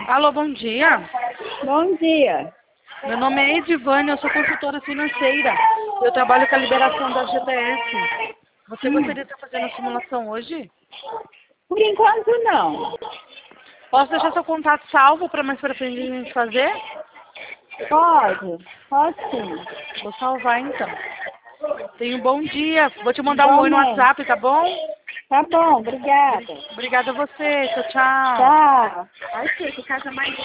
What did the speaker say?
Alô, bom dia. Bom dia. Meu nome é Edivane, eu sou consultora financeira. Eu trabalho com a liberação da GPS. Você gostaria de estar fazendo a simulação hoje? Por enquanto, não. Posso deixar seu contato salvo para mais pra frente a gente fazer? Pode sim. Vou salvar então. Tenha um bom dia. Vou te mandar um oi no Igualmente. WhatsApp, tá bom? Tá bom, obrigada. Obrigada a você. Tchau, tchau. Tchau. Ai, que casa mais